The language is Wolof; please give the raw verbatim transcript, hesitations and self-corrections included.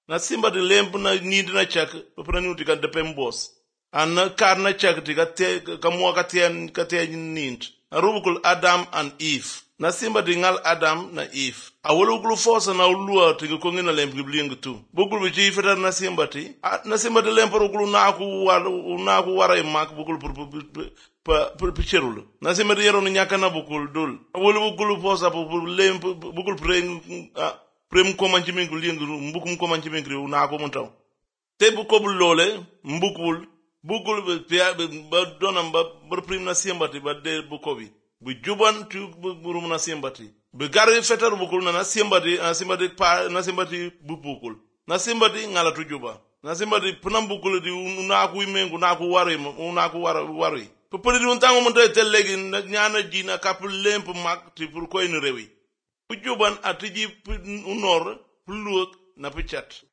na simba di lemp na nid na chak pra nuti ka depem boss an kar na chak ti ka te ka mo ka ten ka te nint arubukul Adam and Eve na simba di ngal Adam na Eve awolo gulu fosa na ulua ti ko ngina lemp giblieng tu bugul bi ci fetar na simba ti na simba di lemp gulu na ku war na ku wara mak bugul pa pa picherul na simba di yero nyaka na bugul dul awolo gulu fosa bu lemp bugul preng prem ko man ci men giblieng mbukum ko man ci men rew na ko mun taw te bu ko bu lole mbukul bugul ba donam ba bar prim na simbati ba de bu ko bi bu juban tu burum na simbati bu garri fetar bugul na simbati na simbati pa na simbati bu bugul na simbati ngala tu juba na simbati punam bugul di na ku mengu na ku wari na ku war wari ko podi un tango mon te legi ñana jina kap lemp mak ti pour ko en rewi bu juban atiji unor luok na pichat